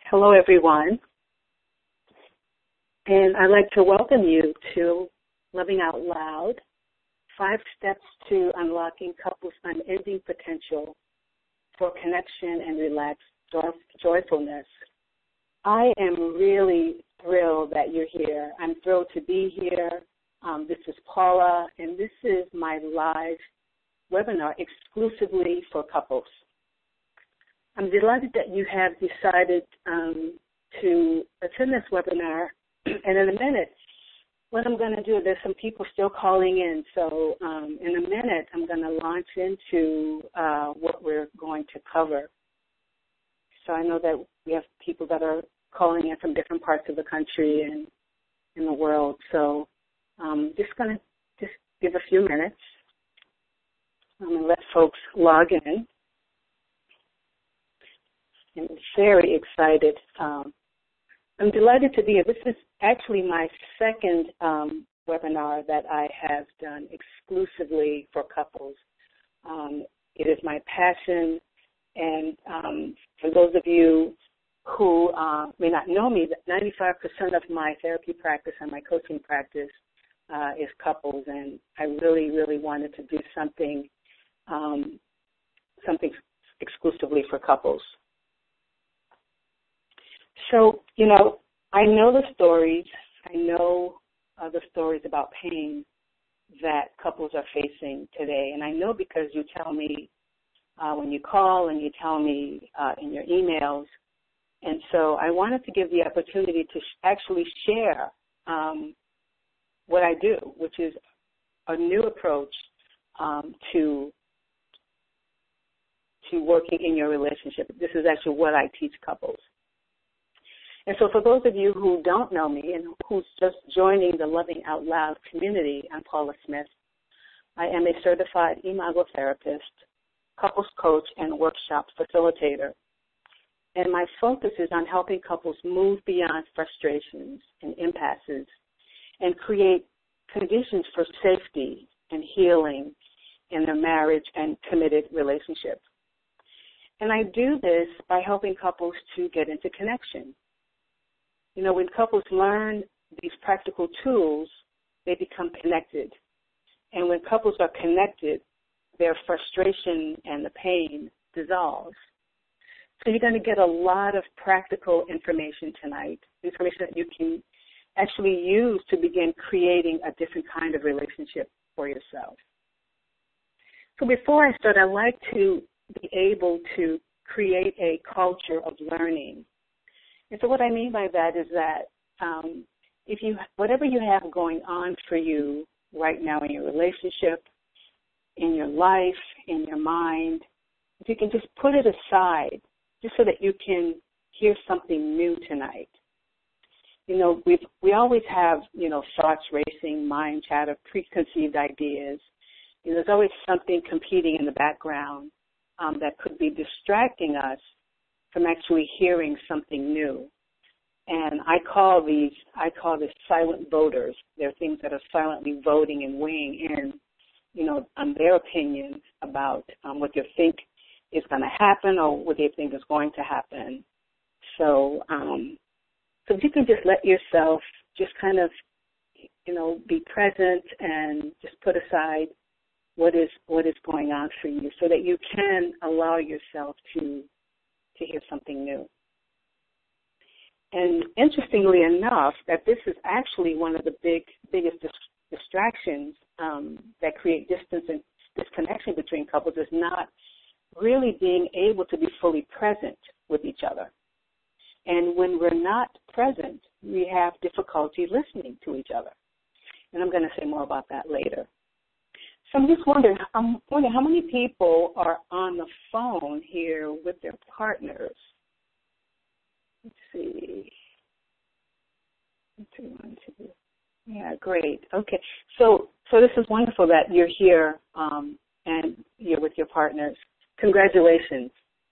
Hello, everyone, and I'd like to welcome you to Loving Out Loud, 5 Steps to Unlocking Couples' Unending Potential for Connection and Relaxed Joyfulness. I am really thrilled that you're here. I'm thrilled to be here. This is Paula, and this is my live webinar exclusively for couples. I'm delighted that you have decided to attend this webinar, and in a minute, what I'm going to do, there's some people still calling in, so in a minute, I'm going to launch into what we're going to cover. So I know that we have people that are calling in from different parts of the country and in the world, so just going to give a few minutes. I'm going to let folks log in. I'm very excited. I'm delighted to be here. This is actually my second webinar that I have done exclusively for couples. It is my passion, and for those of you who may not know me, 95% of my therapy practice and my coaching practice is couples, and I really, really wanted to do something exclusively for couples. So, I know the stories. I know the stories about pain that couples are facing today. And I know because you tell me when you call and you tell me in your emails. And so I wanted to give the opportunity to actually share what I do, which is a new approach to working in your relationship. This is actually what I teach couples. And so for those of you who don't know me and who's just joining the Loving Out Loud community, I'm Paula Smith. I am a certified Imago therapist, couples coach, and workshop facilitator. And my focus is on helping couples move beyond frustrations and impasses and create conditions for safety and healing in their marriage and committed relationship. And I do this by helping couples to get into connection. When couples learn these practical tools, they become connected. And when couples are connected, their frustration and the pain dissolves. So you're going to get a lot of practical information tonight, information that you can actually use to begin creating a different kind of relationship for yourself. So before I start, I'd like to be able to create a culture of learning. And so what I mean by that is that whatever you have going on for you right now in your relationship, in your life, in your mind, if you can just put it aside just so that you can hear something new tonight. We always have, thoughts racing, mind chatter, preconceived ideas. There's always something competing in the background that could be distracting us from actually hearing something new. And I call this silent voters. They're things that are silently voting and weighing in, on their opinions about what they think is going to happen or what they think is going to happen. So if you can just let yourself just kind of, be present and just put aside what is going on for you so that you can allow yourself to hear something new. And interestingly enough, that this is actually one of the biggest distractions that create distance and disconnection between couples is not really being able to be fully present with each other. And when we're not present, we have difficulty listening to each other. And I'm going to say more about that later. So I'm just wondering how many people are on the phone here with their partners. Let's see. 3, 1, 2. Yeah, great. Okay. So this is wonderful that you're here and you're with your partners. Congratulations.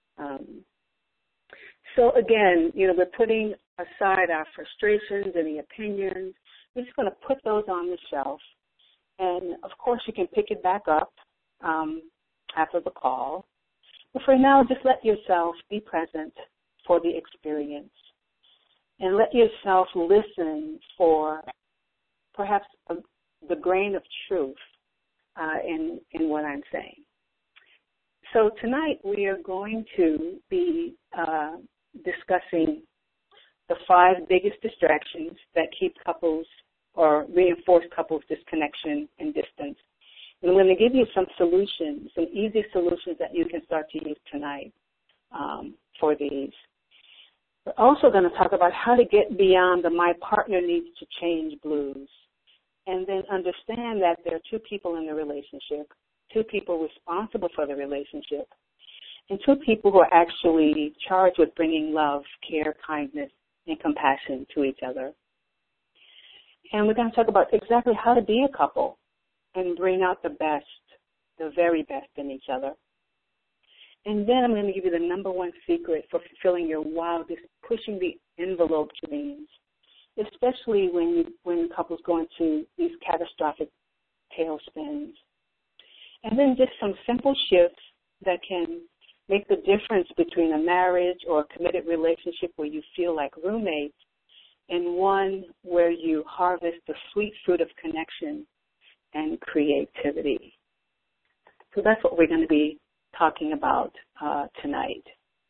So again, we're putting aside our frustrations and the opinions. We're just going to put those on the shelf. And, of course, you can pick it back up after the call. But for now, just let yourself be present for the experience. And let yourself listen for perhaps the grain of truth in what I'm saying. So tonight we are going to be discussing the 5 biggest distractions that keep couples or reinforce couples' disconnection and distance. And I'm going to give you some solutions, some easy solutions that you can start to use tonight for these. We're also going to talk about how to get beyond the my partner needs to change blues, and then understand that there are 2 people in the relationship, 2 people responsible for the relationship, and 2 people who are actually charged with bringing love, care, kindness, and compassion to each other. And we're going to talk about exactly how to be a couple and bring out the best, the very best in each other. And then I'm going to give you the number 1 secret for fulfilling your wildest, pushing the envelope dreams, especially when couples go into these catastrophic tailspins. And then just some simple shifts that can make the difference between a marriage or a committed relationship where you feel like roommates and one where you harvest the sweet fruit of connection and creativity. So that's what we're going to be talking about tonight.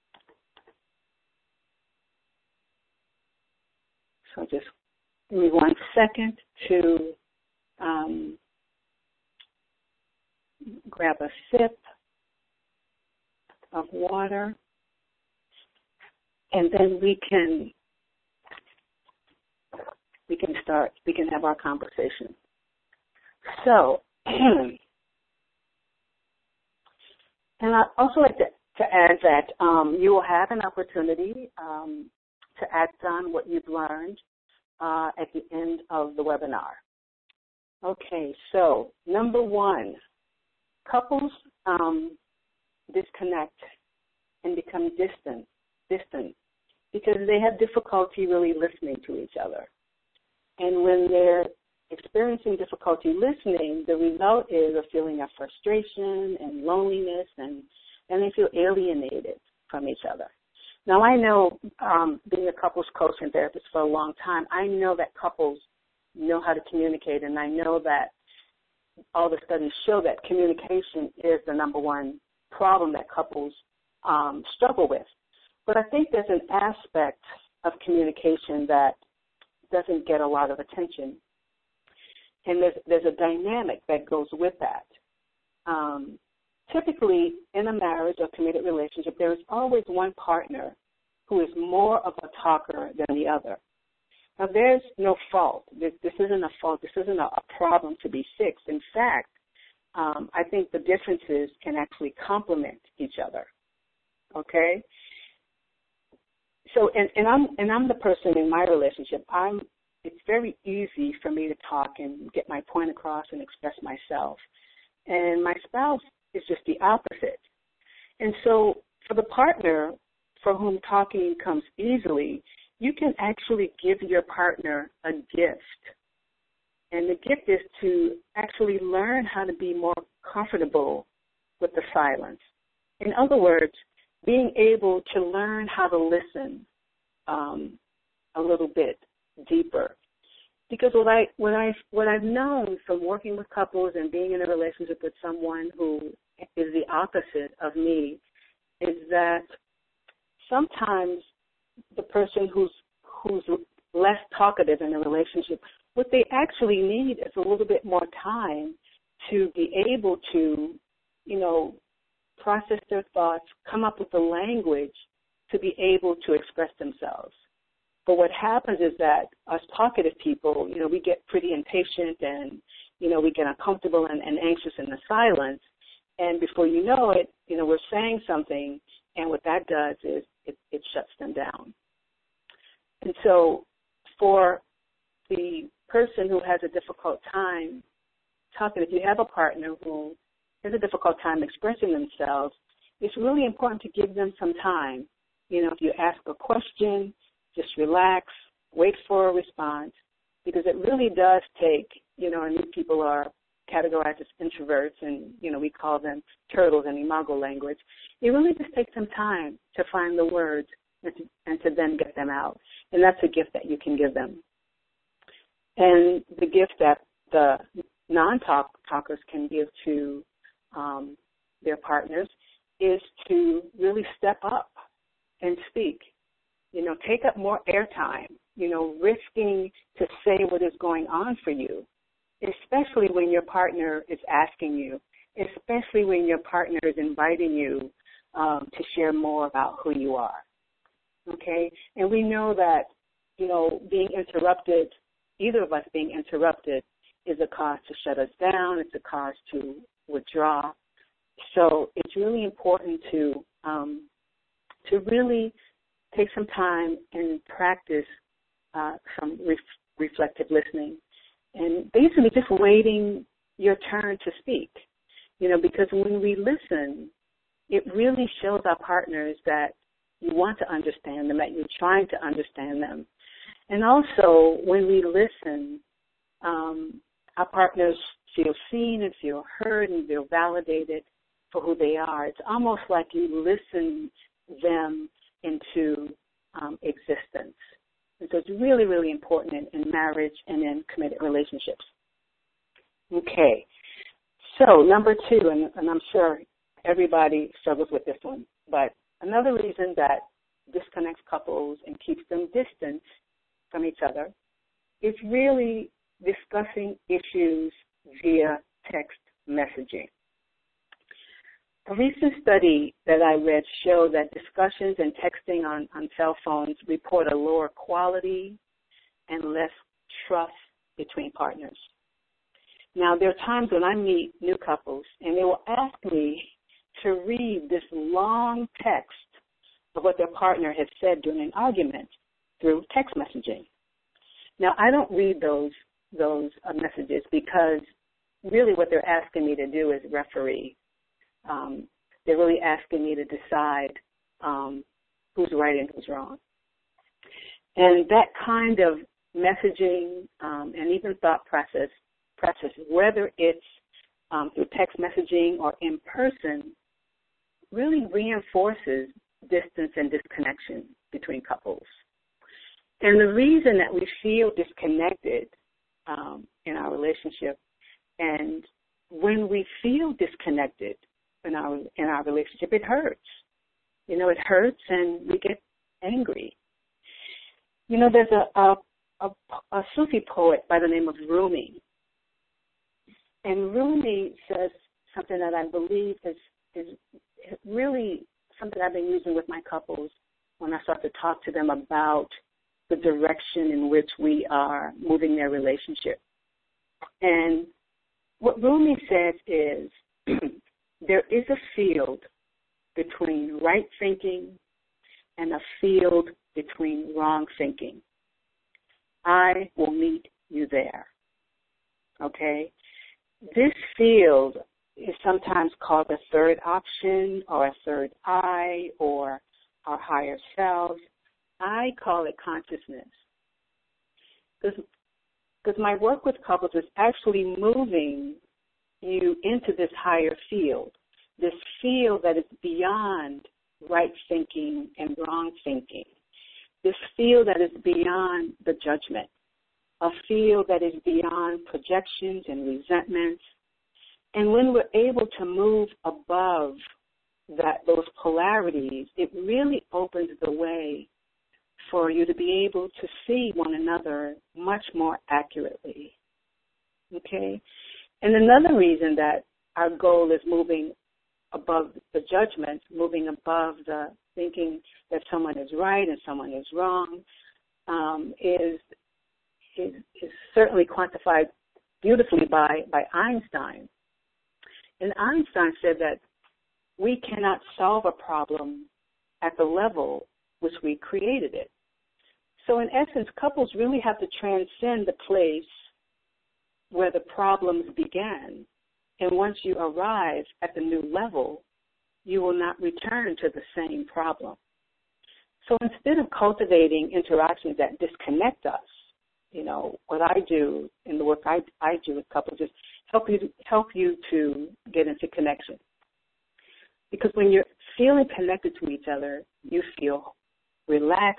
So just give me 1 second to grab a sip of water, and then we can start. We can have our conversation. So, and I'd also like to add that you will have an opportunity to act on what you've learned at the end of the webinar. Okay, so number 1, couples disconnect and become distant because they have difficulty really listening to each other. And when they're experiencing difficulty listening, the result is a feeling of frustration and loneliness, and they feel alienated from each other. Now, I know, being a couples coach and therapist for a long time, I know that couples know how to communicate, and I know that all the studies show that communication is the number 1 problem that couples struggle with. But I think there's an aspect of communication that doesn't get a lot of attention. And there's a dynamic that goes with that. Typically, in a marriage or committed relationship, there is always one partner who is more of a talker than the other. Now, there's no fault. This isn't a fault. This isn't a problem to be fixed. In fact, I think the differences can actually complement each other. Okay? So, and I'm the person in my relationship. It's very easy for me to talk and get my point across and express myself. And my spouse is just the opposite. And so for the partner for whom talking comes easily, you can actually give your partner a gift. And the gift is to actually learn how to be more comfortable with the silence. In other words, being able to learn how to listen a little bit deeper. Because what I've known from working with couples and being in a relationship with someone who is the opposite of me is that sometimes the person who's less talkative in a relationship, what they actually need is a little bit more time to be able to, process their thoughts, come up with the language to be able to express themselves. But what happens is that us talkative people, we get pretty impatient and, we get uncomfortable and anxious in the silence. And before you know it, we're saying something, and what that does is it shuts them down. And so for the person who has a difficult time talking, if you have a partner who has a difficult time expressing themselves, it's really important to give them some time. If you ask a question, just relax, wait for a response, because it really does take, and these people are categorized as introverts, and, we call them turtles in Imago language. It really just takes some time to find the words and them out. And that's a gift that you can give them. And the gift that the non-talkers can give to their partners is to really step up and speak. You know, take up more airtime, you know, risking to say what is going on for you, especially when your partner is asking you, especially when your partner is inviting you to share more about who you are, okay? And we know that, you know, being interrupted, either of us being interrupted, is a cause to shut us down. It's a cause to withdraw. So it's really important to really take some time and practice some reflective listening, and basically just waiting your turn to speak. You know, because when we listen, it really shows our partners that you want to understand them, that you're trying to understand them. And also, when we listen, our partners feel seen and feel heard and feel validated for who they are. It's almost like you listen them into existence. And so it's really, really important in marriage and in committed relationships. Okay. So number 2, and I'm sure everybody struggles with this one, but another reason that disconnects couples and keeps them distant from each other is really discussing issues via text messaging. A recent study that I read showed that discussions and texting on cell phones report a lower quality and less trust between partners. Now, there are times when I meet new couples and they will ask me to read this long text of what their partner has said during an argument through text messaging. Now, I don't read those messages because really what they're asking me to do is referee. They're really asking me to decide who's right and who's wrong. And that kind of messaging and even thought process, whether it's through text messaging or in person, really reinforces distance and disconnection between couples. And the reason that we feel disconnected in our relationship, and when we feel disconnected in our relationship, it hurts. You know, it hurts and we get angry. You know, there's a Sufi poet by the name of Rumi. And Rumi says something that I believe is really something I've been using with my couples when I start to talk to them about the direction in which we are moving their relationship. And what Rumi says is, there is a field between right thinking and a field between wrong thinking. I will meet you there. Okay? This field is sometimes called a third option or a third eye or our higher selves. I call it consciousness. Because my work with couples is actually moving you into this higher field, this field that is beyond right thinking and wrong thinking, this field that is beyond the judgment, a field that is beyond projections and resentments. And when we're able to move above those polarities, it really opens the way for you to be able to see one another much more accurately. Okay? And another reason that our goal is moving above the judgment, moving above the thinking that someone is right and someone is wrong, is certainly quantified beautifully by Einstein. And Einstein said that we cannot solve a problem at the level which we created it. So in essence, couples really have to transcend the place where the problems began. And once you arrive at the new level, you will not return to the same problem. So instead of cultivating interactions that disconnect us, you know, what I do in the work I do with couples is help you to get into connection. Because when you're feeling connected to each other, you feel relaxed,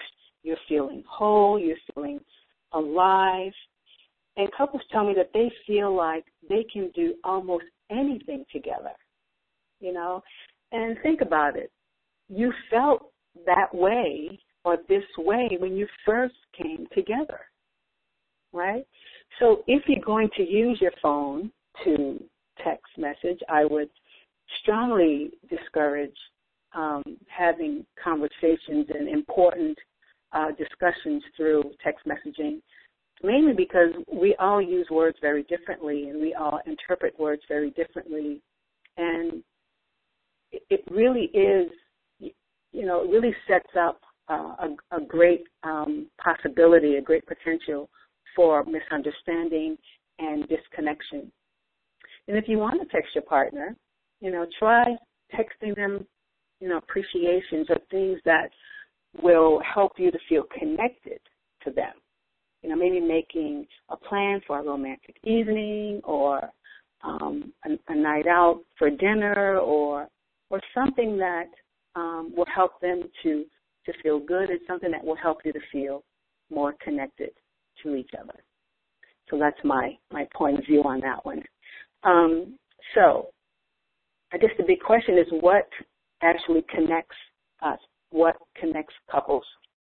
You're feeling whole. You're feeling alive. And couples tell me that they feel like they can do almost anything together, you know. And think about it. You felt that way or this way when you first came together, right? So if you're going to use your phone to text message, I would strongly discourage having conversations and important discussions through text messaging, mainly because we all use words very differently and we all interpret words very differently. And it really is, you know, it really sets up a great possibility, a great potential for misunderstanding and disconnection. And if you want to text your partner, you know, try texting them, you know, appreciations of things that will help you to feel connected to them. You know, maybe making a plan for a romantic evening or a night out for dinner or something that will help them to feel good and something that will help you to feel more connected to each other. So that's my point of view on that one. So I guess the big question is what actually connects us? What connects couples?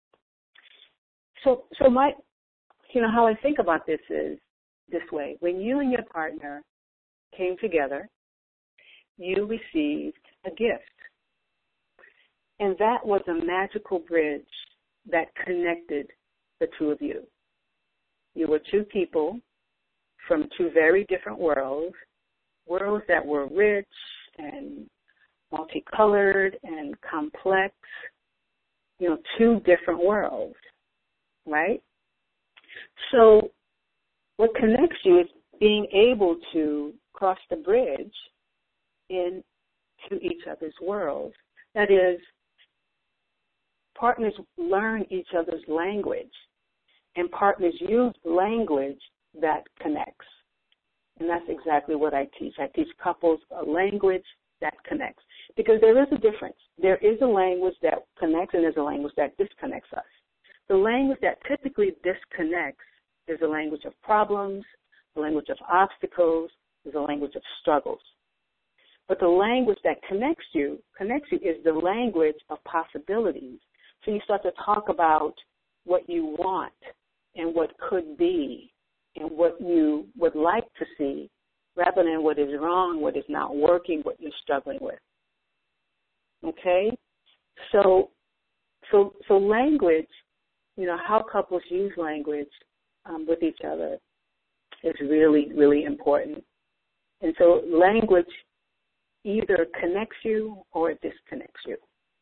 So my, you know, how I think about this is this way. When you and your partner came together, you received a gift. And that was a magical bridge that connected the two of you. You were two people from two very different worlds that were rich and multicolored and complex, you know, two different worlds, right? So what connects you is being able to cross the bridge into each other's worlds. That is, partners learn each other's language, and partners use language that connects. And that's exactly what I teach. I teach couples a language that connects. Because there is a difference. There is a language that connects and there's a language that disconnects us. The language that typically disconnects is the language of problems, the language of obstacles, is the language of struggles. But the language that connects you is the language of possibilities. So you start to talk about what you want and what could be and what you would like to see rather than what is wrong, what is not working, what you're struggling with. Okay? So language, you know, how couples use language with each other is really, really important. And so language either connects you or it disconnects you.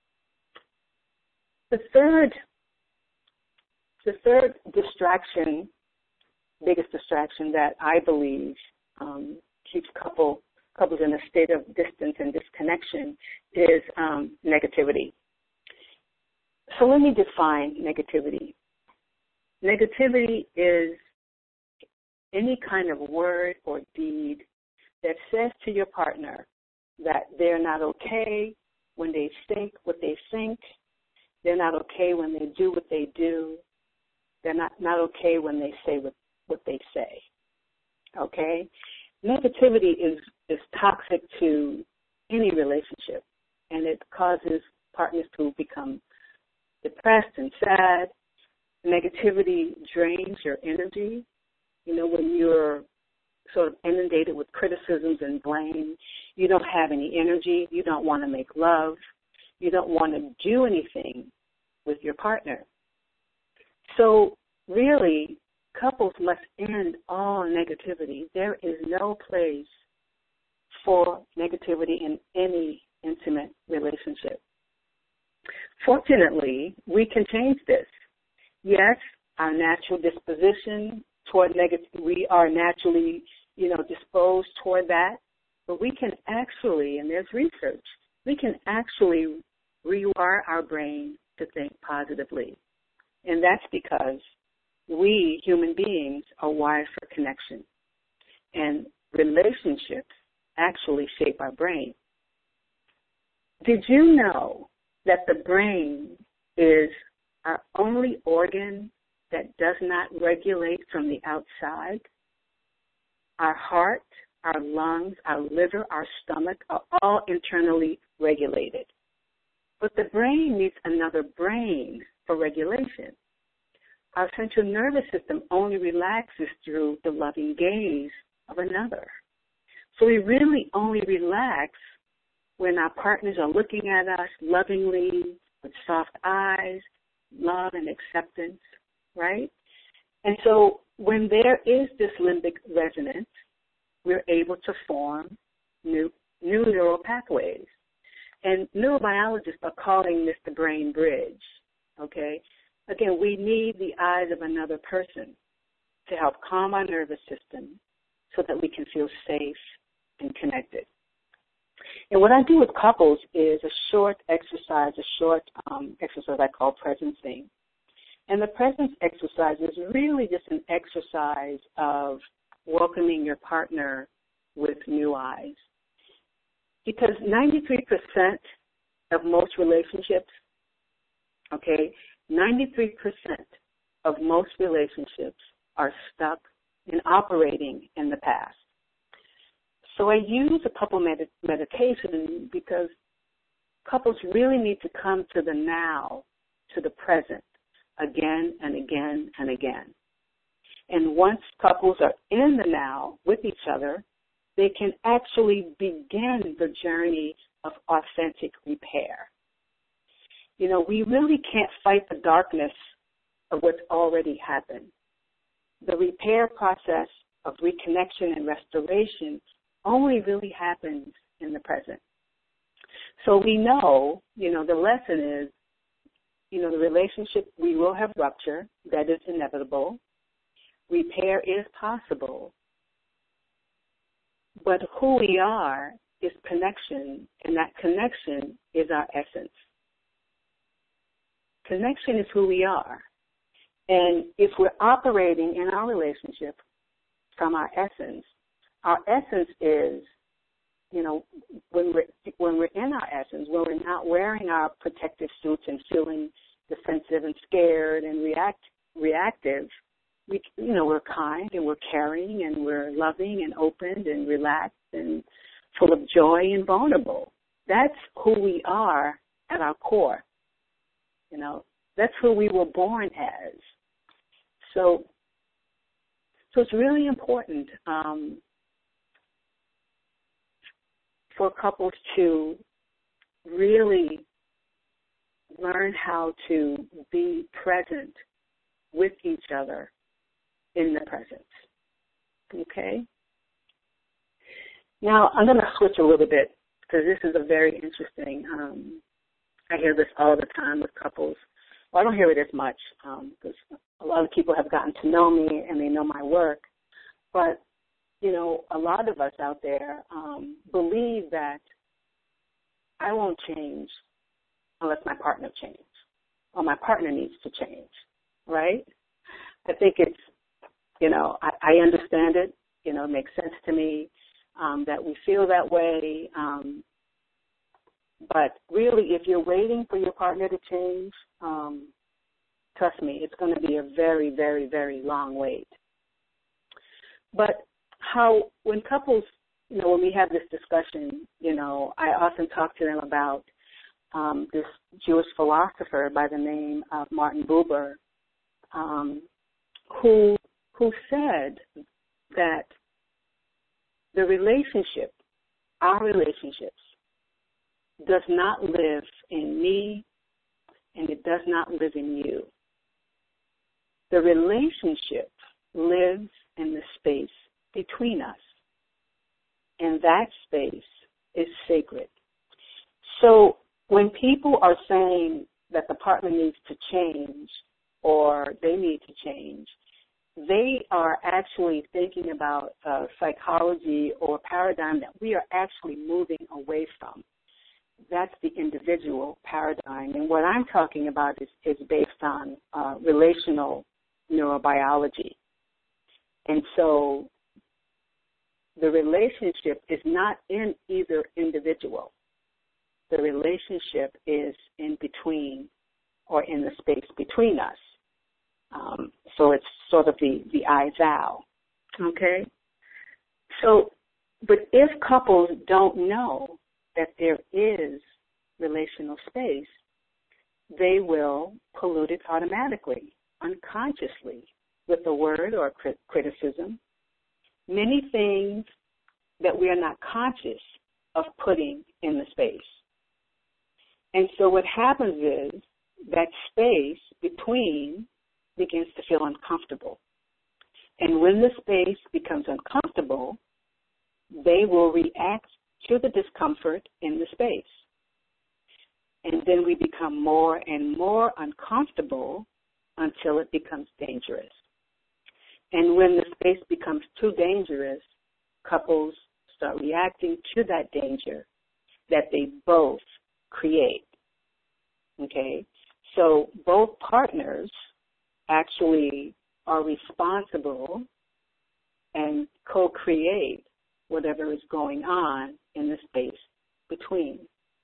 The third distraction, biggest distraction that I believe keeps couples in a state of distance and disconnection is negativity. So let me define negativity. Negativity is any kind of word or deed that says to your partner that they're not okay when they think what they think, they're not okay when they do what they do, they're not okay when they say what they say. Okay? Negativity is toxic to any relationship, and it causes partners to become depressed and sad. Negativity drains your energy. You know, when you're sort of inundated with criticisms and blame, you don't have any energy. You don't want to make love. You don't want to do anything with your partner. So really, couples must end all negativity. There is no place for negativity in any intimate relationship. Fortunately, we can change this. Yes, our natural disposition toward negative, we are naturally, you know, disposed toward that, but we can actually, and there's research, we can actually rewire our brain to think positively. And that's because we, human beings, are wired for connection. And relationships actually shape our brain. Did you know that the brain is our only organ that does not regulate from the outside. Our heart, our lungs, our liver, our stomach are all internally regulated. But the brain needs another brain for regulation. Our central nervous system only relaxes through the loving gaze of another. So we really only relax when our partners are looking at us lovingly, with soft eyes, love and acceptance, right? And so when there is this limbic resonance, we're able to form new neural pathways. And neurobiologists are calling this the brain bridge, okay? Again, we need the eyes of another person to help calm our nervous system so that we can feel safe and connected. And what I do with couples is a short exercise I call presencing. And the presence exercise is really just an exercise of welcoming your partner with new eyes. Because 93% of most relationships, 93% of most relationships are stuck in operating in the past. So I use a couple meditation because couples really need to come to the now, to the present, again and again and again. And once couples are in the now with each other, they can actually begin the journey of authentic repair. You know, we really can't fight the darkness of what's already happened. The repair process of reconnection and restoration only really happens in the present. So we know, the lesson is, the relationship, we will have rupture. That is inevitable. Repair is possible. But who we are is connection, and that connection is our essence. Connection is who we are. And if we're operating in our relationship from our essence is, when we're in our essence, when we're not wearing our protective suits and feeling defensive and scared and reactive, we're kind and we're caring and we're loving and open and relaxed and full of joy and vulnerable. That's who we are at our core. That's who we were born as. So it's really important for couples to really learn how to be present with each other in the present. Okay? Now, I'm going to switch a little bit because this is a very interesting, I hear this all the time with couples. Well, I don't hear it as much because a lot of people have gotten to know me and they know my work. But, a lot of us out there believe that I won't change unless my partner changes or my partner needs to change, right? I think it's, I understand it. It makes sense to me that we feel that way. But really, if you're waiting for your partner to change, trust me, it's going to be a very, very, very long wait. But when couples, when we have this discussion, I often talk to them about this Jewish philosopher by the name of Martin Buber, who said that the relationship, our relationships, does not live in me and it does not live in you. The relationship lives in the space between us, and that space is sacred. So when people are saying that the partner needs to change or they need to change, they are actually thinking about psychology or paradigm that we are actually moving away from. That's the individual paradigm. And what I'm talking about is based on relational neurobiology. And so the relationship is not in either individual. The relationship is in between or in the space between us. So it's sort of the I-thou, okay? So, but if couples don't know that there is relational space, they will pollute it automatically, unconsciously, with a word or criticism. Many things that we are not conscious of putting in the space. And so what happens is that space between begins to feel uncomfortable. And when the space becomes uncomfortable, they will react to the discomfort in the space. And then we become more and more uncomfortable until it becomes dangerous. And when the space becomes too dangerous, couples start reacting to that danger that they both create. Okay? So both partners actually are responsible and co-create whatever is going on in the space between.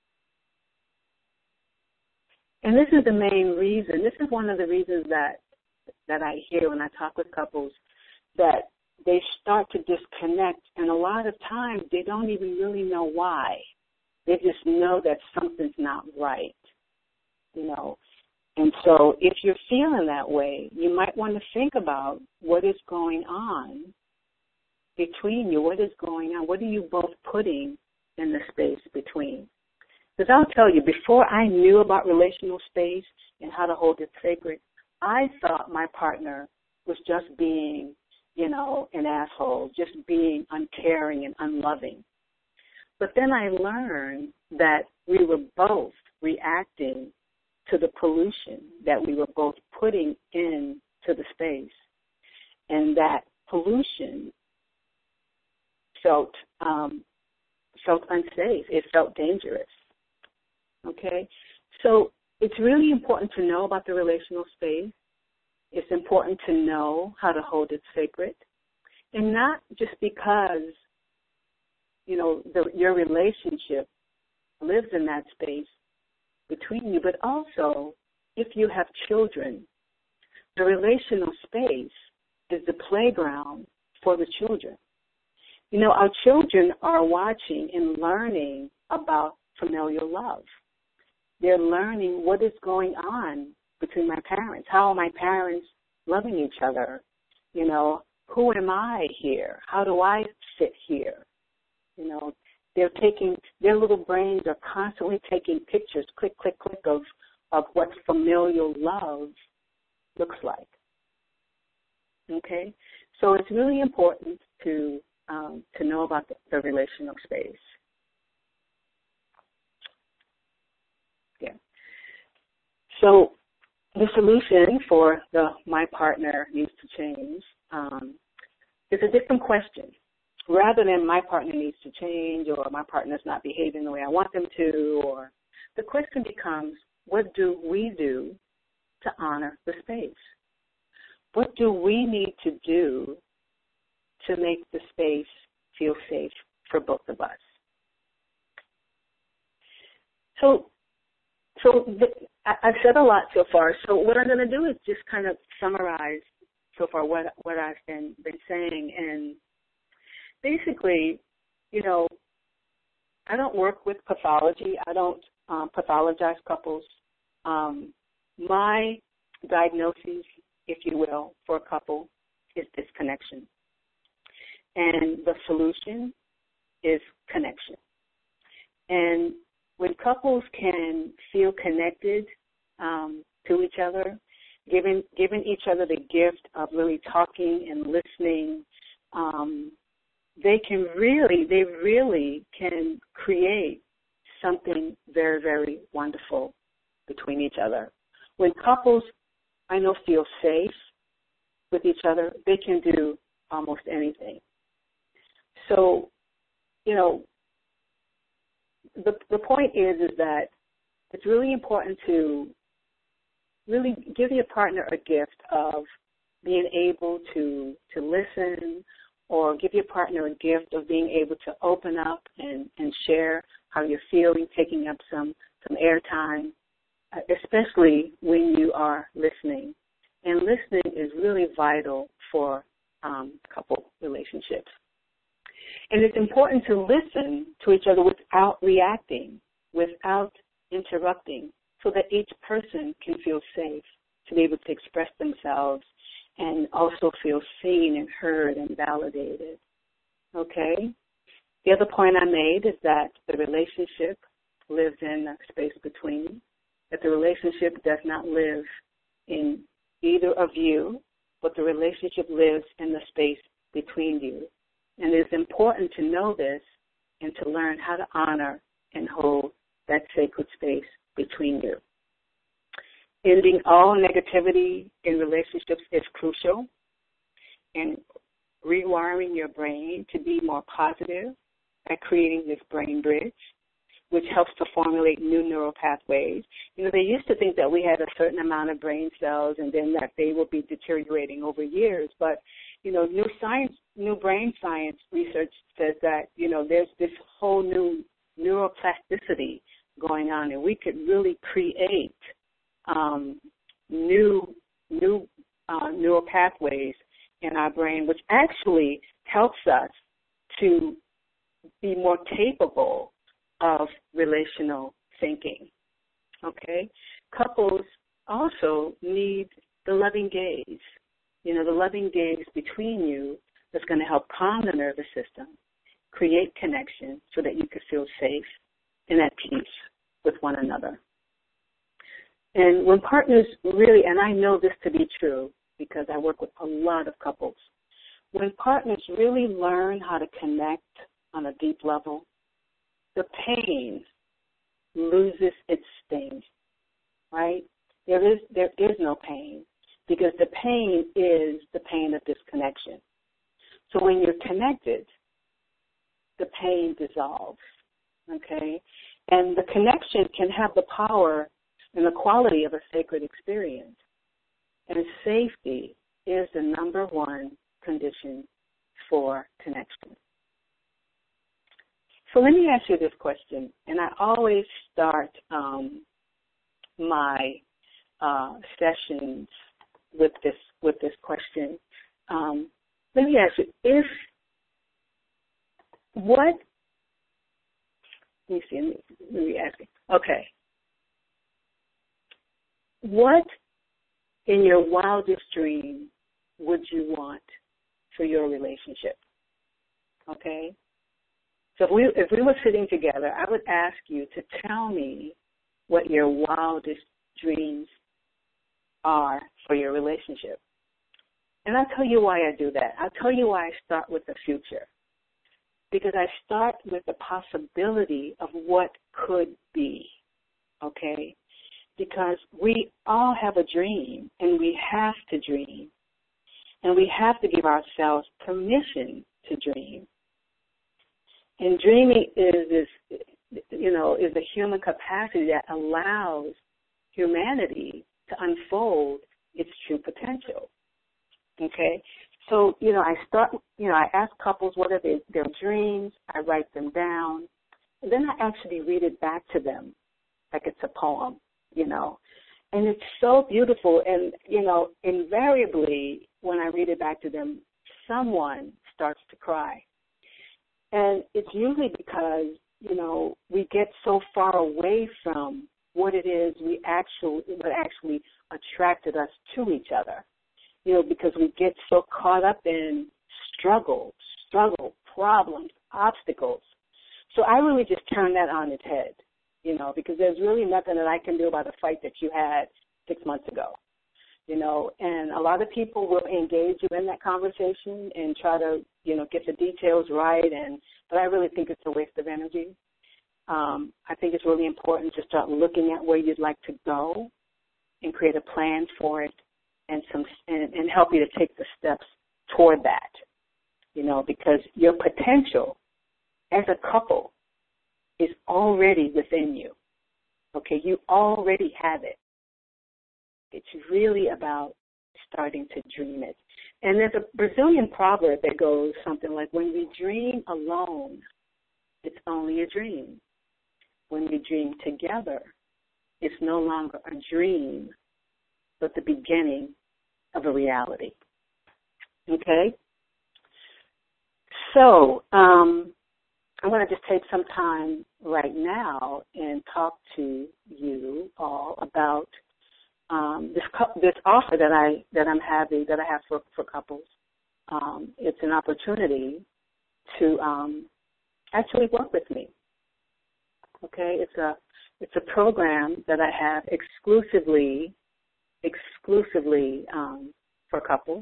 And this is the main reason, this is one of the reasons that I hear when I talk with couples, that they start to disconnect, and a lot of times they don't even really know why. They just know that something's not right, you know. And so if you're feeling that way, you might want to think about what is going on between you. What is going on? What are you both putting in the space between? Because I'll tell you, before I knew about relational space and how to hold it sacred, I thought my partner was just being, you know, an asshole, just being uncaring and unloving. But then I learned that we were both reacting to the pollution that we were both putting into the space. And that pollution felt unsafe. It felt dangerous. Okay? So it's really important to know about the relational space. It's important to know how to hold it sacred. And not just because, you know, your relationship lives in that space between you, but also if you have children, the relational space is the playground for the children. You know, our children are watching and learning about familial love. They're learning what is going on between my parents. How are my parents loving each other? You know, who am I here? How do I fit here? You know, their little brains are constantly taking pictures, click, click, click, of what familial love looks like. Okay? So it's really important to know about the relational space. Yeah. So the solution for my partner needs to change is a different question. Rather than my partner needs to change or my partner's not behaving the way I want them to, or the question becomes, what do we do to honor the space? What do we need to do to make the space feel safe for both of us? So I've said a lot so far. So what I'm going to do is just kind of summarize so far what I've been saying. And basically, you know, I don't work with pathology. I don't pathologize couples. My diagnosis, if you will, for a couple is disconnection. And the solution is connection. And when couples can feel connected to each other, giving each other the gift of really talking and listening, they really can create something very, very wonderful between each other. When couples, I know, feel safe with each other, they can do almost anything. So, you know, the point is that it's really important to really give your partner a gift of being able to listen, or give your partner a gift of being able to open up and share how you're feeling, taking up some airtime. especially when you are listening. And listening is really vital for couple relationships. And it's important to listen to each other without reacting, without interrupting, so that each person can feel safe to be able to express themselves and also feel seen and heard and validated. Okay? The other point I made is that the relationship lives in a space between, that the relationship does not live in either of you, but the relationship lives in the space between you. And it is important to know this and to learn how to honor and hold that sacred space between you. Ending all negativity in relationships is crucial, and rewiring your brain to be more positive by creating this brain bridge, which helps to formulate new neural pathways. You know, they used to think that we had a certain amount of brain cells and then that they will be deteriorating over years. But, you know, new brain science research says that, you know, there's this whole new neuroplasticity going on, and we could really create new neural pathways in our brain, which actually helps us to be more capable of relational thinking, okay? Couples also need the loving gaze, you know, the loving gaze between you that's going to help calm the nervous system, create connection so that you can feel safe and at peace with one another. And when partners really, and I know this to be true because I work with a lot of couples, when partners really learn how to connect on a deep level, the pain loses its sting, right? There is no pain because the pain is the pain of disconnection. So when you're connected, the pain dissolves, okay? And the connection can have the power and the quality of a sacred experience. And safety is the number one condition for connection. So let me ask you this question, and I always start my sessions with this question. Let me ask you, let me ask you. Okay. What in your wildest dream would you want for your relationship? Okay? So if we were sitting together, I would ask you to tell me what your wildest dreams are for your relationship. And I'll tell you why I do that. I'll tell you why I start with the future. Because I start with the possibility of what could be, okay? Because we all have a dream, and we have to dream. And we have to give ourselves permission to dream. And dreaming is the human capacity that allows humanity to unfold its true potential. Okay? So, I ask couples what are their dreams. I write them down. And then I actually read it back to them like it's a poem, And it's so beautiful. And, invariably, when I read it back to them, someone starts to cry. And it's usually because, we get so far away from what it is what actually attracted us to each other. Because we get so caught up in struggle, problems, obstacles. So I really just turn that on its head, because there's really nothing that I can do about a fight that you had 6 months ago, and a lot of people will engage you in that conversation and try to, get the details right, but I really think it's a waste of energy. I think it's really important to start looking at where you'd like to go and create a plan for it and help you to take the steps toward that, because your potential as a couple is already within you. Okay, you already have it. It's really about starting to dream it. And there's a Brazilian proverb that goes something like, when we dream alone, it's only a dream. When we dream together, it's no longer a dream, but the beginning of a reality. Okay? So I'm going to just take some time right now and talk to you all about this offer that I have for couples. It's an opportunity to actually work with me. Okay, it's a program that I have exclusively for couples,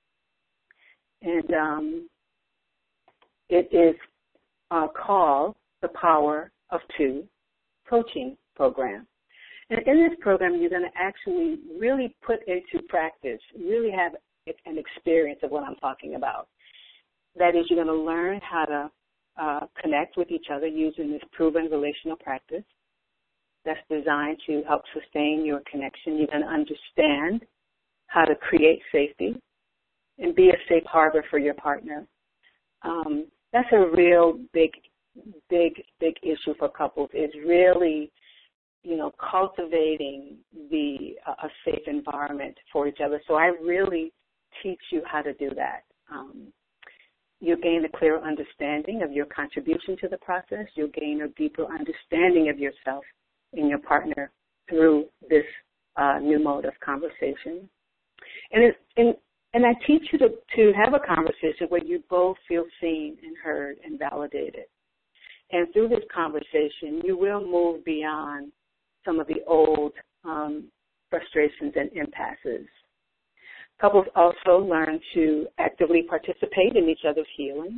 and it is called the Power of Two Coaching Program. And in this program, you're going to actually really put into practice, really have an experience of what I'm talking about. That is, you're going to learn how to connect with each other using this proven relational practice that's designed to help sustain your connection. You're going to understand how to create safety and be a safe harbor for your partner. That's a real big issue for couples, is really, cultivating a safe environment for each other. So I really teach you how to do that. You'll gain a clearer understanding of your contribution to the process. You'll gain a deeper understanding of yourself and your partner through this new mode of conversation. And I teach you to have a conversation where you both feel seen and heard and validated. And through this conversation, you will move beyond some of the old frustrations and impasses. Couples also learn to actively participate in each other's healing.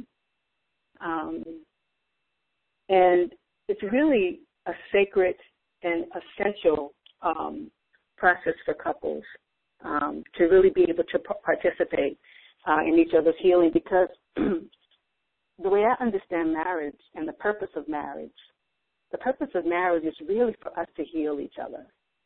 And it's really a sacred and essential process for couples to really be able to participate in each other's healing, because the way I understand marriage and the purpose of marriage is really for us to heal each other,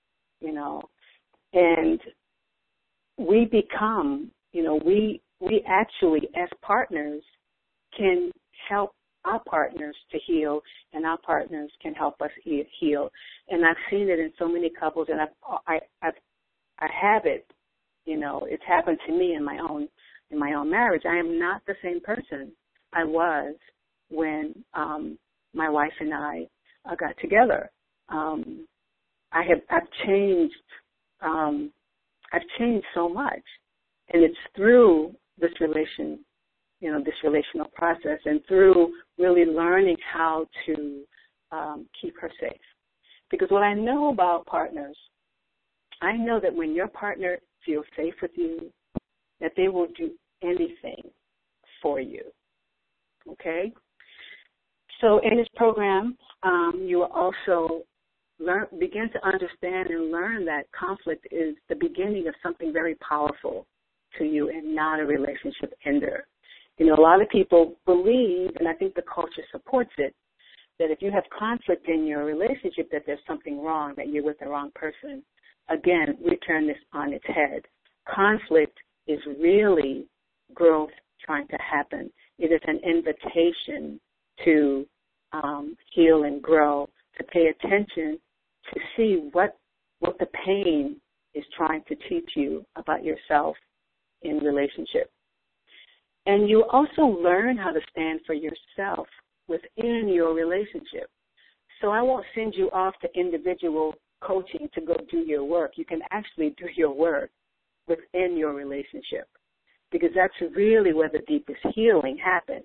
and we become, we actually as partners can help our partners to heal, and our partners can help us heal. And I've seen it in so many couples, and I have it, it's happened to me in my own marriage. I am not the same person I was when my wife and I got together. I've changed so much, and it's through this relational process, and through really learning how to keep her safe. Because what I know about partners, I know that when your partner feels safe with you, that they will do anything for you. Okay? So in this program, you will also begin to understand and learn that conflict is the beginning of something very powerful to you and not a relationship ender. A lot of people believe, and I think the culture supports it, that if you have conflict in your relationship, that there's something wrong, that you're with the wrong person. Again, we turn this on its head. Conflict is really growth trying to happen. It is an invitation to heal and grow, to pay attention, to see what the pain is trying to teach you about yourself in relationship. And you also learn how to stand for yourself within your relationship. So I won't send you off to individual coaching to go do your work. You can actually do your work within your relationship, because that's really where the deepest healing happens.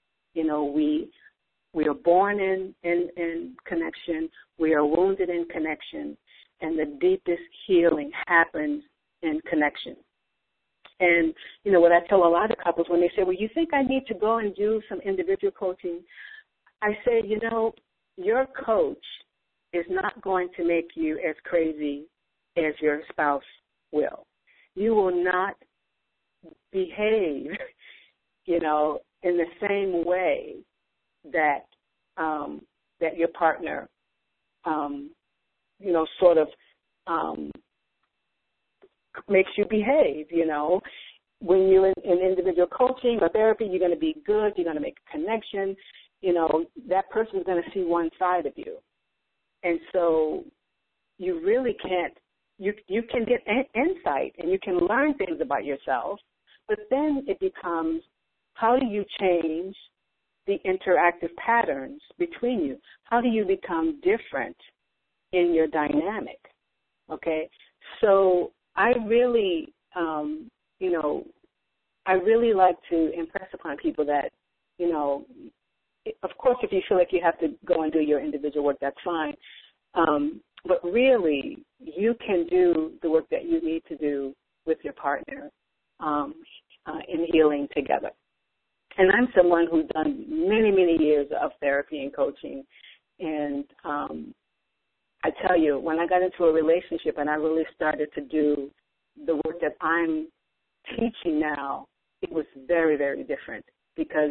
We are born in connection. We are wounded in connection. And the deepest healing happens in connection. And, what I tell a lot of couples when they say, well, you think I need to go and do some individual coaching? I say, your coach is not going to make you as crazy as your spouse will. You will not behave, in the same way that that your partner, sort of makes you behave. When you're in individual coaching or therapy, you're going to be good. You're going to make a connection. That person is going to see one side of you, and so you really can't, you can get insight and you can learn things about yourself, but then it becomes, how do you change the interactive patterns between you? How do you become different in your dynamic? Okay, so I really, I really like to impress upon people that, of course, if you feel like you have to go and do your individual work, that's fine. But really, you can do the work that you need to do with your partner in healing together. And I'm someone who's done many, many years of therapy and coaching. And I tell you, when I got into a relationship and I really started to do the work that I'm teaching now, it was very, very different because,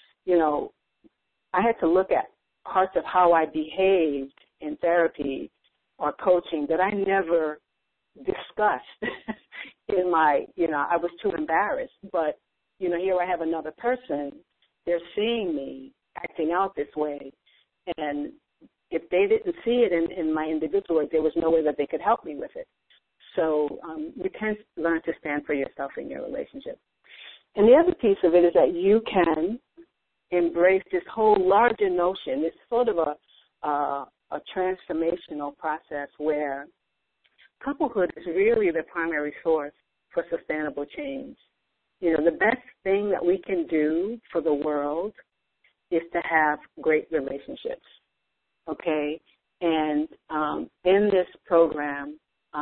I had to look at parts of how I behaved in therapy or coaching that I never discussed in my, I was too embarrassed. But, here I have another person, they're seeing me acting out this way. And if they didn't see it in my individual work, there was no way that they could help me with it. So you can learn to stand for yourself in your relationship. And the other piece of it is that you can embrace this whole larger notion. It's sort of a transformational process where couplehood is really the primary source for sustainable change. The best thing that we can do for the world is to have great relationships, okay? And in this program,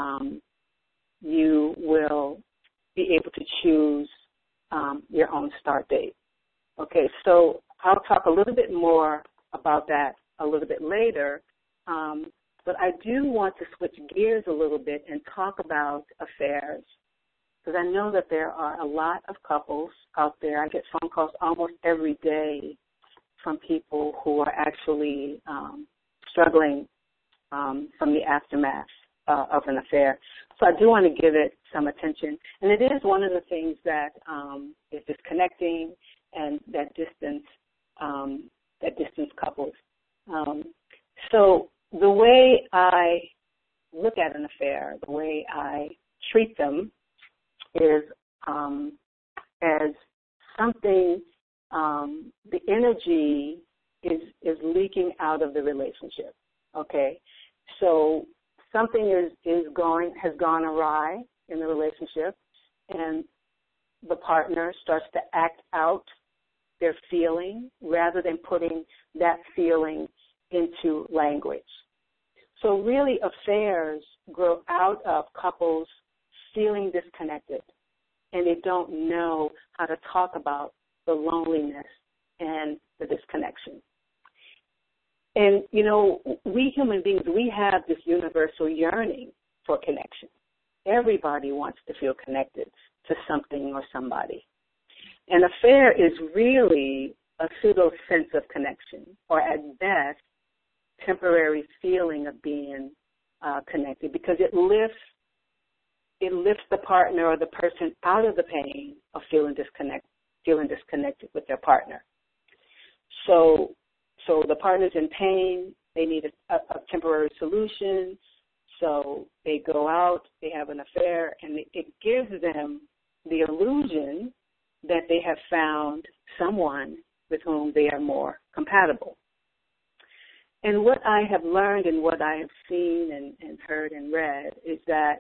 you will be able to choose your own start date. Okay, so I'll talk a little bit more about that a little bit later, but I do want to switch gears a little bit and talk about affairs, because I know that there are a lot of couples out there. I get phone calls almost every day from people who are actually struggling from the aftermath of an affair. So I do want to give it some attention. And it is one of the things that is disconnecting and that distance couples. So the way I look at an affair, the way I treat them is as something, the energy is leaking out of the relationship, okay? So something has gone awry in the relationship, and the partner starts to act out their feeling rather than putting that feeling into language. So really, affairs grow out of couples feeling disconnected, and they don't know how to talk about the loneliness and the disconnection. And, we human beings, we have this universal yearning for connection. Everybody wants to feel connected to something or somebody. An affair is really a pseudo sense of connection, or at best, temporary feeling of being connected, because it lifts the partner or the person out of the pain of feeling disconnected with their partner. So the partner's in pain, they need a temporary solution, so they go out, they have an affair, and it gives them the illusion that they have found someone with whom they are more compatible. And what I have learned and what I have seen and heard and read is that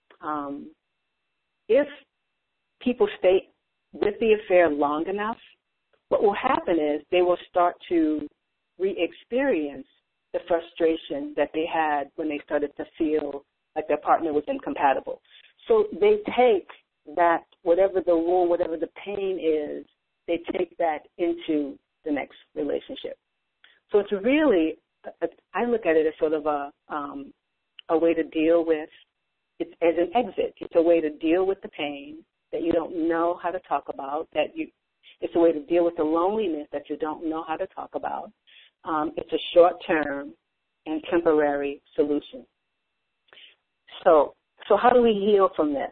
if people stay with the affair long enough, what will happen is they will start to re-experience the frustration that they had when they started to feel like their partner was incompatible. So they take that, whatever the wound, whatever the pain is, they take that into the next relationship. So it's really, I look at it as sort of a way to deal with, it's as an exit. It's a way to deal with the pain that you don't know how to talk about, it's a way to deal with the loneliness that you don't know how to talk about. It's a short-term and temporary solution. So how do we heal from this?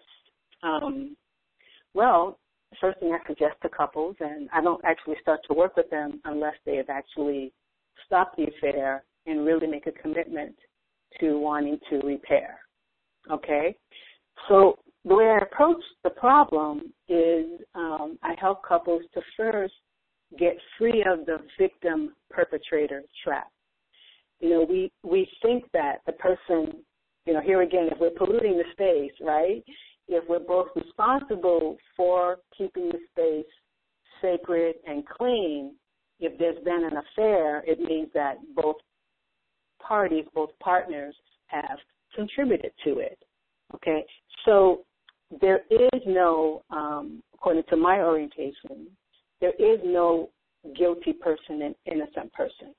Well, the first thing I suggest to couples, and I don't actually start to work with them unless they have actually stopped the affair and really make a commitment to wanting to repair. Okay? So the way I approach the problem is I help couples to first get free of the victim-perpetrator trap. You know, we think that the person, you know, here again, if we're polluting the space, right, if we're both responsible for keeping the space sacred and clean, if there's been an affair, it means that both parties, both partners have contributed to it. Okay? So there is no, according to my orientation, there is no guilty person and innocent person.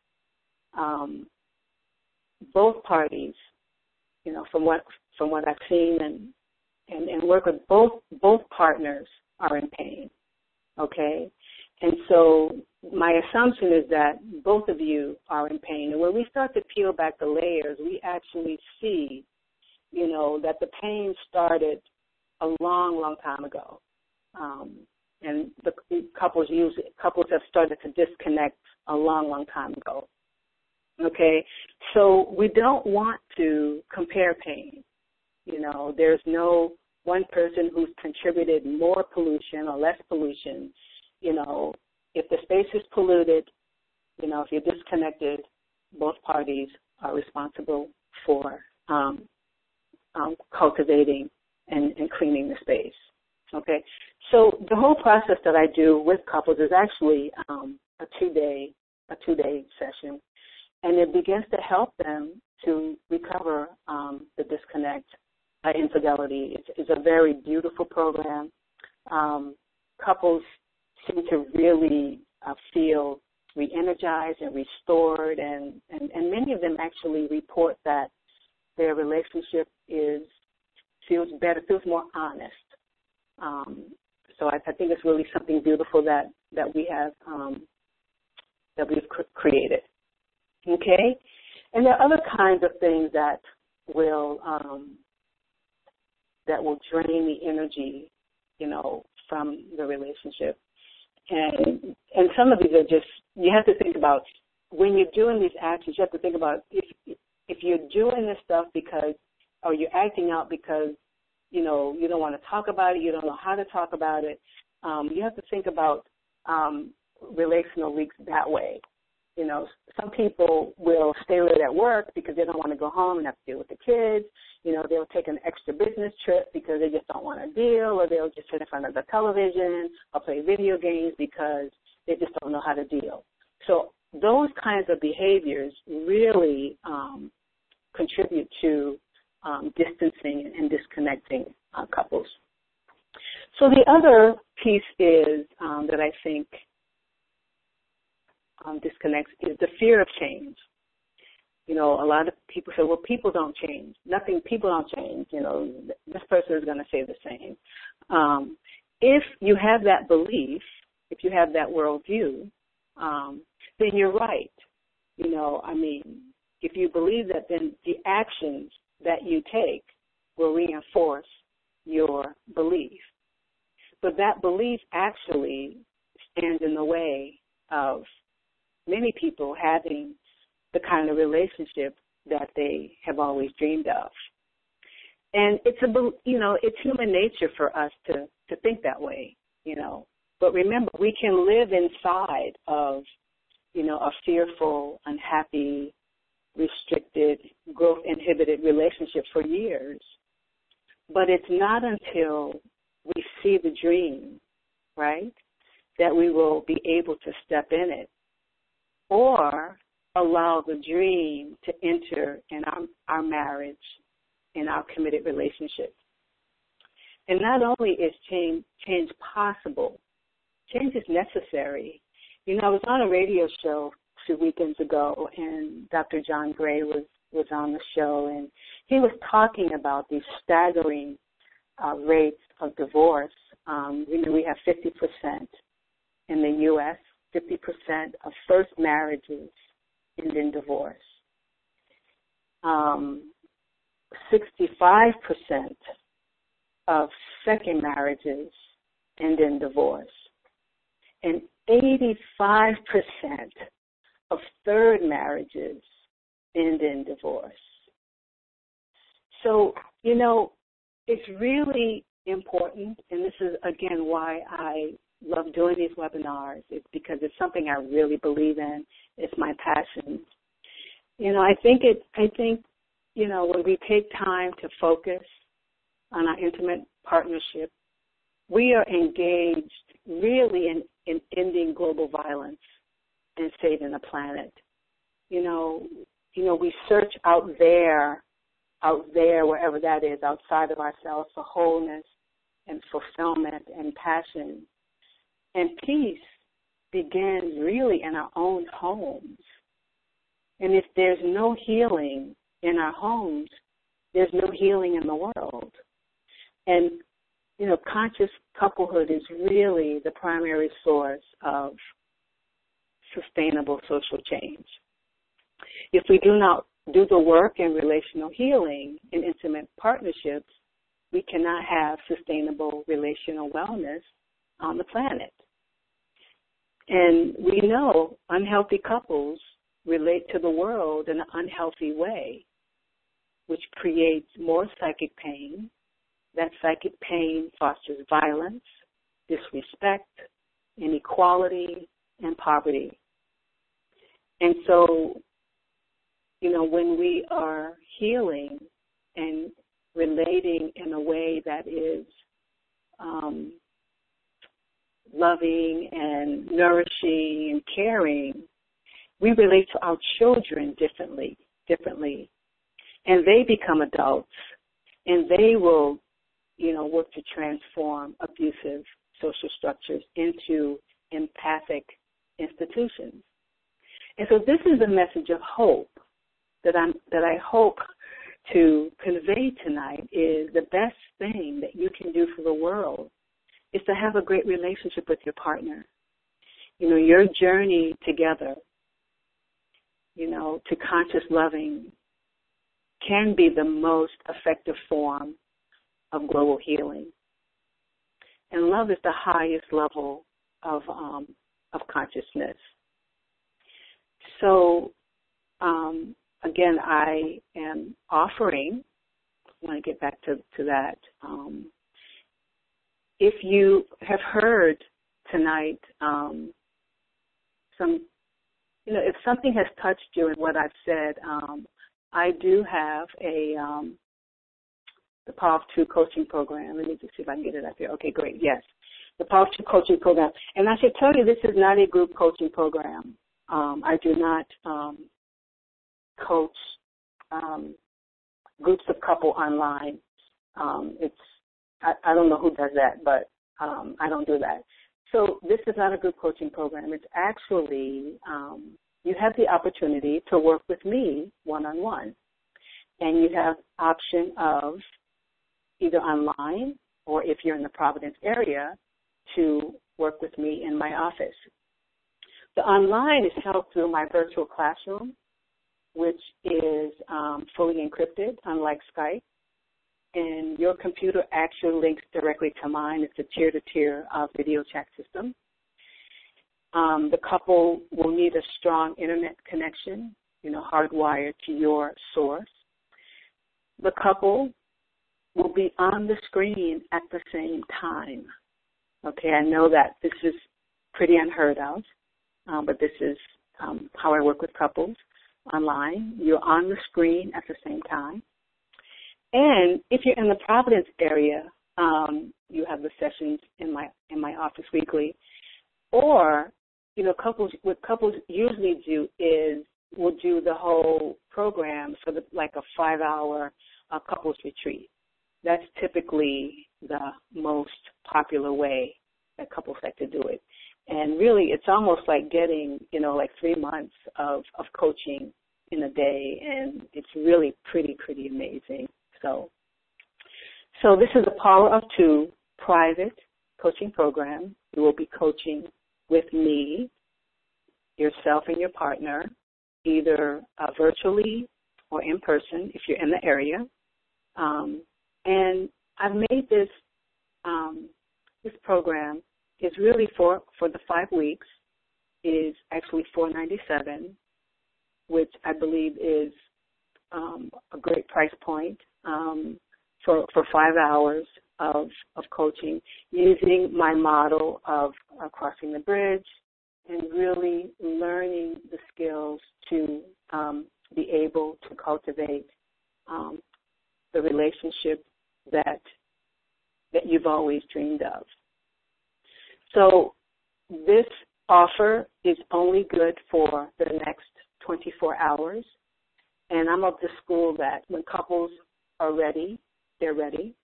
Both parties, you know, from what I've seen and work with, both partners are in pain. Okay? And so my assumption is that both of you are in pain. And when we start to peel back the layers, we actually see, you know, that the pain started a long, long time ago. And the couples have started to disconnect a long, long time ago. Okay? So we don't want to compare pain. You know, there's no one person who's contributed more pollution or less pollution. You know, if the space is polluted, you know, if you're disconnected, both parties are responsible for cultivating and cleaning the space. Okay, so the whole process that I do with couples is actually a two-day session, and it begins to help them to recover the disconnect, infidelity. It's a very beautiful program. Couples seem to really feel re-energized and restored, and many of them actually report that their relationship feels better, feels more honest. So I think it's really something beautiful that we have that we've created. Okay, and there are other kinds of things that will drain the energy, you know, from the relationship. And some of these are just, you have to think about, when you're doing these actions, you have to think about if you're doing this stuff because, or you're acting out because, you know, you don't want to talk about it, you don't know how to talk about it, you have to think about relational leaks that way. You know, some people will stay late at work because they don't want to go home and have to deal with the kids. You know, they'll take an extra business trip because they just don't want to deal, or they'll just sit in front of the television or play video games because they just don't know how to deal. So those kinds of behaviors really contribute to distancing and disconnecting couples. So the other piece is that I think disconnects is the fear of change. You know, a lot of people say, well, people don't change. People don't change. You know, this person is going to say the same. If you have that belief, if you have that worldview, then you're right. You know, I mean, if you believe that, then the actions that you take will reinforce your belief. But that belief actually stands in the way of many people having the kind of relationship that they have always dreamed of. And it's it's human nature for us to think that way, you know. But remember, we can live inside of, you know, a fearful, unhappy, restricted, growth-inhibited relationship for years. But it's not until we see the dream, right, that we will be able to step in it or allow the dream to enter in our marriage, in our committed relationship. And not only is change possible, change is necessary. You know, I was on a radio show 2 weekends ago, and Dr. John Gray was on the show, and he was talking about these staggering rates of divorce. We have 50% in the U.S., 50% of first marriages end in divorce. 65% of second marriages end in divorce. And 85% of third marriages end in divorce. So, it's really important, and this is, again, why I love doing these webinars. It's because it's something I really believe in. It's my passion. I think, when we take time to focus on our intimate partnership, we are engaged really in ending global violence and saving the planet. We search out there, wherever that is, outside of ourselves, for wholeness and fulfillment and passion. And peace begins really in our own homes. And if there's no healing in our homes, there's no healing in the world. And, conscious couplehood is really the primary source of sustainable social change. If we do not do the work in relational healing in intimate partnerships, we cannot have sustainable relational wellness on the planet. And we know unhealthy couples relate to the world in an unhealthy way, which creates more psychic pain. That psychic pain fosters violence, disrespect, inequality, and poverty. And so, when we are healing and relating in a way that is loving and nourishing and caring, we relate to our children differently, and they become adults, and they will, work to transform abusive social structures into empathic institutions. And so this is a message of hope that I hope to convey tonight. Is the best thing that you can do for the world is to have a great relationship with your partner. Your journey together, to conscious loving can be the most effective form of global healing. And love is the highest level of consciousness. So, again, I am offering, I want to get back to that. If you have heard tonight if something has touched you in what I've said, I do have the Power of Two coaching program. Let me just see if I can get it up here. Okay, great. Yes, the Power of Two coaching program. And I should tell you, this is not a group coaching program. I do not coach groups of couple online. I don't know who does that, but I don't do that. So this is not a group coaching program. It's actually, you have the opportunity to work with me one-on-one. And you have option of either online or, if you're in the Providence area, to work with me in my office. The online is held through my virtual classroom, which is fully encrypted, unlike Skype. And your computer actually links directly to mine. It's a tier-to-tier video chat system. The couple will need a strong internet connection, hardwired to your source. The couple will be on the screen at the same time. Okay, I know that this is pretty unheard of, but this is how I work with couples online. You're on the screen at the same time. And if you're in the Providence area, you have the sessions in my office weekly. Or, what couples usually do is we'll do the whole program for like a 5-hour couples retreat. That's typically the most popular way that couples like to do it. And really, it's almost like getting, like 3 months of coaching in a day, and it's really pretty amazing. So this is a Power of Two private coaching program. You will be coaching with me, yourself and your partner, either virtually or in person if you're in the area. And I've made this program is really for the 5 weeks is actually $497, which I believe is a great price point for 5 hours of coaching using my model of crossing the bridge and really learning the skills to be able to cultivate the relationship that you've always dreamed of. So this offer is only good for the next 24 hours. And I'm of the school that when couples are ready, they're ready.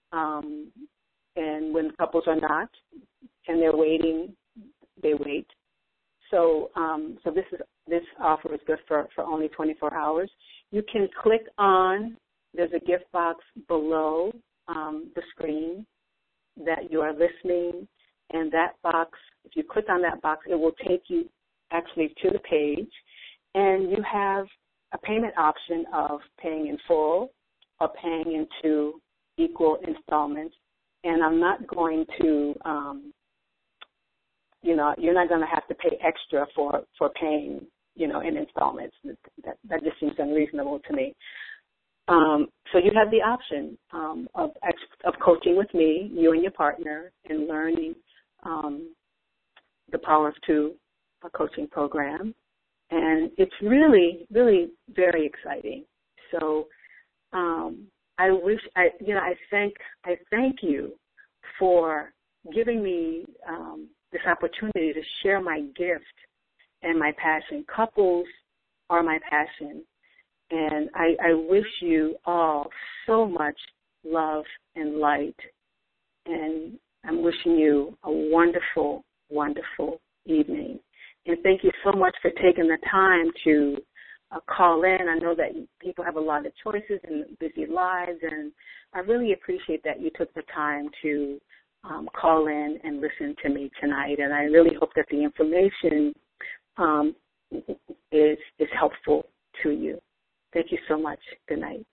And when couples are not and they're waiting, they wait. So this offer is good for only 24 hours. You can click on, there's a gift box below the screen that you are listening, and that box, if you click on that box, it will take you actually to the page, and you have a payment option of paying in full or paying into equal installments. And I'm not going to, you're not going to have to pay extra for paying, in installments. That just seems unreasonable to me. So you have the option of coaching with me, you and your partner, and learning the Power of Two coaching program. And it's really, really very exciting. So I thank you for giving me this opportunity to share my gift and my passion. Couples are my passion. And I wish you all so much love and light. And I'm wishing you a wonderful, wonderful evening. And thank you so much for taking the time to call in. I know that people have a lot of choices and busy lives, and I really appreciate that you took the time to call in and listen to me tonight. And I really hope that the information is helpful to you. Thank you so much. Good night.